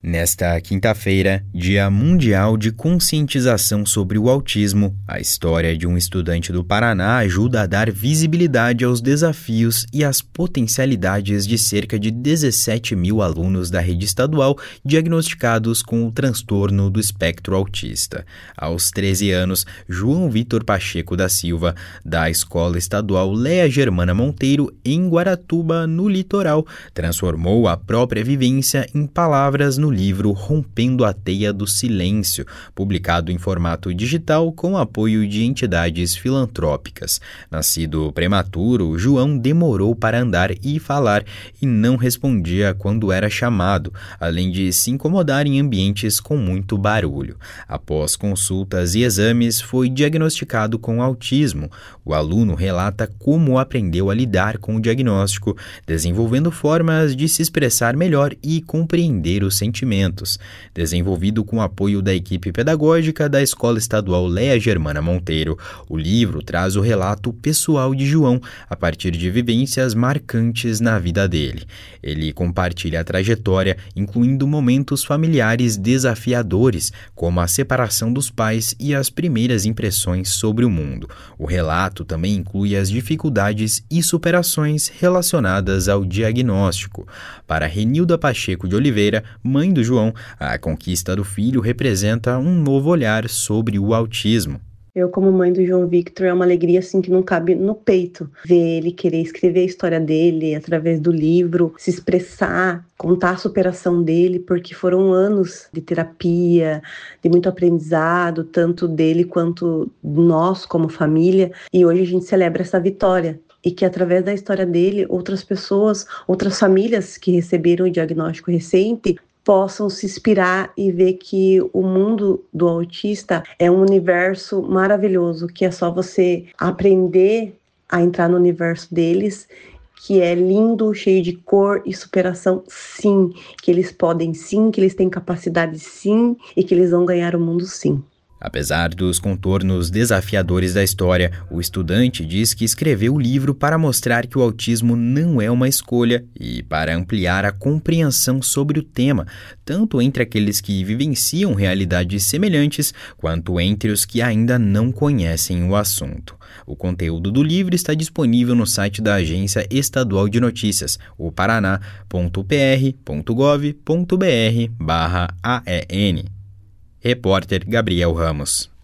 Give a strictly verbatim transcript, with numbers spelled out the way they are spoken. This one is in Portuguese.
Nesta quinta-feira, Dia Mundial de Conscientização sobre o Autismo, a história de um estudante do Paraná ajuda a dar visibilidade aos desafios e às potencialidades de cerca de dezessete mil alunos da rede estadual diagnosticados com o transtorno do espectro autista. Aos treze anos, João Vitor Pacheco da Silva, da Escola Estadual Léa Germana Monteiro, em Guaratuba, no litoral, transformou a própria vivência em palavras no livro Rompendo a Teia do Silêncio, publicado em formato digital com apoio de entidades filantrópicas. Nascido prematuro, João demorou para andar e falar e não respondia quando era chamado, além de se incomodar em ambientes com muito barulho. Após consultas e exames, foi diagnosticado com autismo. O aluno relata como aprendeu a lidar com o diagnóstico, desenvolvendo formas de se expressar melhor e compreender os sentimentos. Desenvolvido com apoio da equipe pedagógica da Escola Estadual Léa Germana Monteiro, o livro traz o relato pessoal de João a partir de vivências marcantes na vida dele. Ele compartilha a trajetória, incluindo momentos familiares desafiadores, como a separação dos pais e as primeiras impressões sobre o mundo. O relato também inclui as dificuldades e superações relacionadas ao diagnóstico. Para Renilda Pacheco de Oliveira, mãe do João, a conquista do filho representa um novo olhar sobre o autismo. Eu, como mãe do João Victor, é uma alegria assim que não cabe no peito ver ele querer escrever a história dele através do livro, se expressar, contar a superação dele, porque foram anos de terapia, de muito aprendizado, tanto dele quanto nós como família, e hoje a gente celebra essa vitória. E que através da história dele, outras pessoas, outras famílias que receberam o diagnóstico recente possam se inspirar e ver que o mundo do autista é um universo maravilhoso, que é só você aprender a entrar no universo deles, que é lindo, cheio de cor e superação, sim, que eles podem sim, que eles têm capacidade sim e que eles vão ganhar o mundo sim. Apesar dos contornos desafiadores da história, o estudante diz que escreveu o livro para mostrar que o autismo não é uma escolha e para ampliar a compreensão sobre o tema, tanto entre aqueles que vivenciam realidades semelhantes, quanto entre os que ainda não conhecem o assunto. O conteúdo do livro está disponível no site da Agência Estadual de Notícias, o paraná ponto p r ponto gov ponto b r barra A E N. Repórter Gabriel Ramos.